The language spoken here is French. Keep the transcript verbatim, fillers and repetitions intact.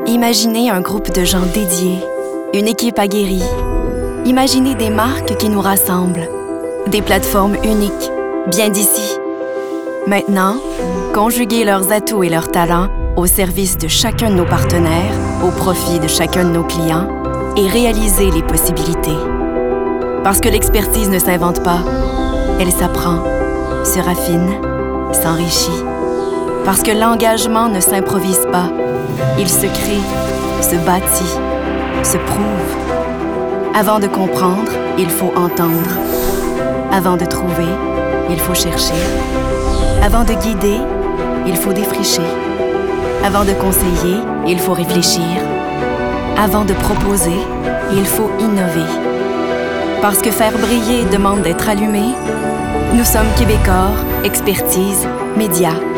Imaginez un groupe de gens dédiés, une équipe aguerrie. Imaginez des marques qui nous rassemblent, des plateformes uniques, bien d'ici. Maintenant, conjuguez leurs atouts et leurs talents au service de chacun de nos partenaires, au profit de chacun de nos clients, et réalisez les possibilités. Parce que l'expertise ne s'invente pas, elle s'apprend, se raffine, s'enrichit. Parce que l'engagement ne s'improvise pas, il se crée, se bâtit, se prouve. Avant de comprendre, il faut entendre. Avant de trouver, il faut chercher. Avant de guider, il faut défricher. Avant de conseiller, il faut réfléchir. Avant de proposer, il faut innover. Parce que faire briller demande d'être allumé, nous sommes Québecor, expertise, médias.